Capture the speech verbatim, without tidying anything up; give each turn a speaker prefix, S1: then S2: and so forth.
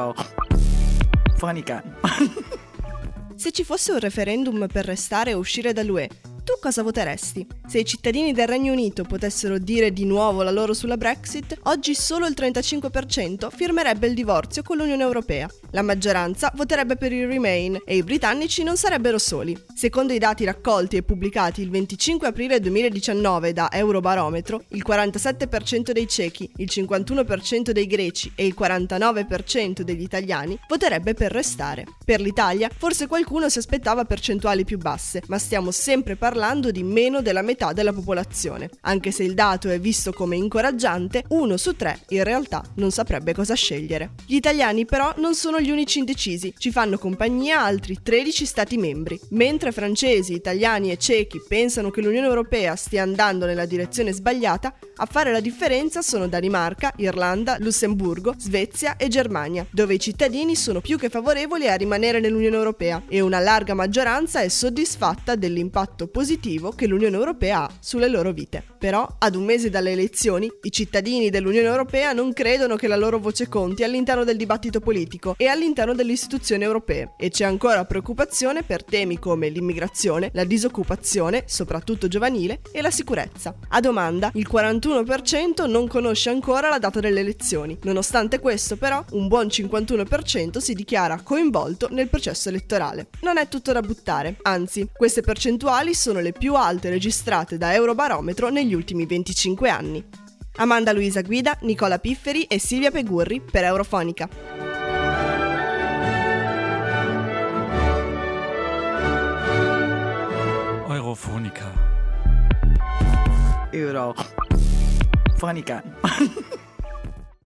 S1: Eurofonica.
S2: Se ci fosse un referendum per restare o uscire dall'U E, tu cosa voteresti? Se i cittadini del Regno Unito potessero dire di nuovo la loro sulla Brexit, oggi solo il trentacinque per cento firmerebbe il divorzio con l'Unione Europea. La maggioranza voterebbe per il Remain e i britannici non sarebbero soli. Secondo i dati raccolti e pubblicati il venticinque aprile duemiladiciannove da Eurobarometro, il quarantasette per cento dei cechi, il cinquantuno per cento dei greci e il quarantanove per cento degli italiani voterebbe per restare. Per l'Italia, forse qualcuno si aspettava percentuali più basse, ma stiamo sempre parlando parlando di meno della metà della popolazione. Anche se il dato è visto come incoraggiante, uno su tre in realtà non saprebbe cosa scegliere. Gli italiani però non sono gli unici indecisi, ci fanno compagnia altri tredici stati membri. Mentre francesi, italiani e cechi pensano che l'Unione Europea stia andando nella direzione sbagliata, a fare la differenza sono Danimarca, Irlanda, Lussemburgo, Svezia e Germania, dove i cittadini sono più che favorevoli a rimanere nell'Unione Europea e una larga maggioranza è soddisfatta dell'impatto positivo positivo che l'Unione Europea ha sulle loro vite. Però, ad un mese dalle elezioni, i cittadini dell'Unione Europea non credono che la loro voce conti all'interno del dibattito politico e all'interno delle istituzioni europee, e c'è ancora preoccupazione per temi come l'immigrazione, la disoccupazione, soprattutto giovanile, e la sicurezza. A domanda, il quarantuno per cento non conosce ancora la data delle elezioni. Nonostante questo, però, un buon cinquantuno per cento si dichiara coinvolto nel processo elettorale. Non è tutto da buttare, anzi, queste percentuali sono le più alte registrate da Eurobarometro negli ultimi venticinque anni. Amanda Luisa Guida, Nicola Pifferi e Silvia Pegurri per Eurofonica.
S1: Eurofonica.
S3: Eurofonica.